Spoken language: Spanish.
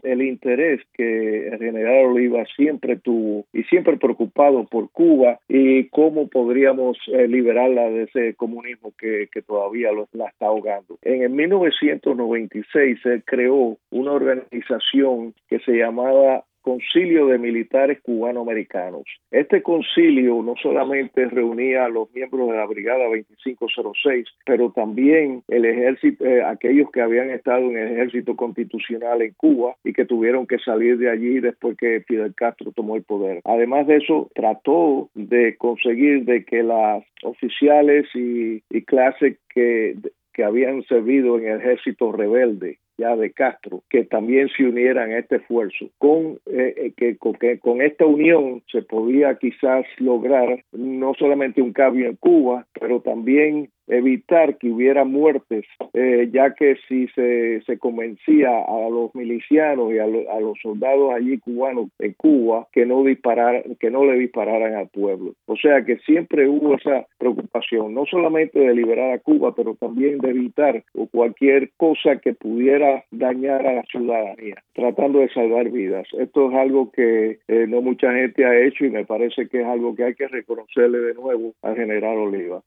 el interés que el general Oliva siempre tuvo y siempre preocupado por Cuba y cómo podríamos liberarla de ese comunismo que todavía la está ahogando. En el 1996 él creó una organización que se llamaba Concilio de Militares Cubano-Americanos. Este concilio no solamente reunía a los miembros de la Brigada 2506, pero también el ejército, aquellos que habían estado en el ejército constitucional en Cuba y que tuvieron que salir de allí después que Fidel Castro tomó el poder. Además de eso, trató de conseguir de que las oficiales y clases que habían servido en el ejército rebelde ya de Castro, que también se unieran a este esfuerzo. Con esta unión se podía quizás lograr no solamente un cambio en Cuba, pero también evitar que hubiera muertes, ya que si se convencía a los milicianos y a los soldados allí cubanos en Cuba que no le dispararan al pueblo. O sea que siempre hubo esa preocupación, no solamente de liberar a Cuba, pero también de evitar cualquier cosa que pudiera dañar a la ciudadanía, tratando de salvar vidas. Esto es algo que no mucha gente ha hecho y me parece que es algo que hay que reconocerle de nuevo al general Oliva.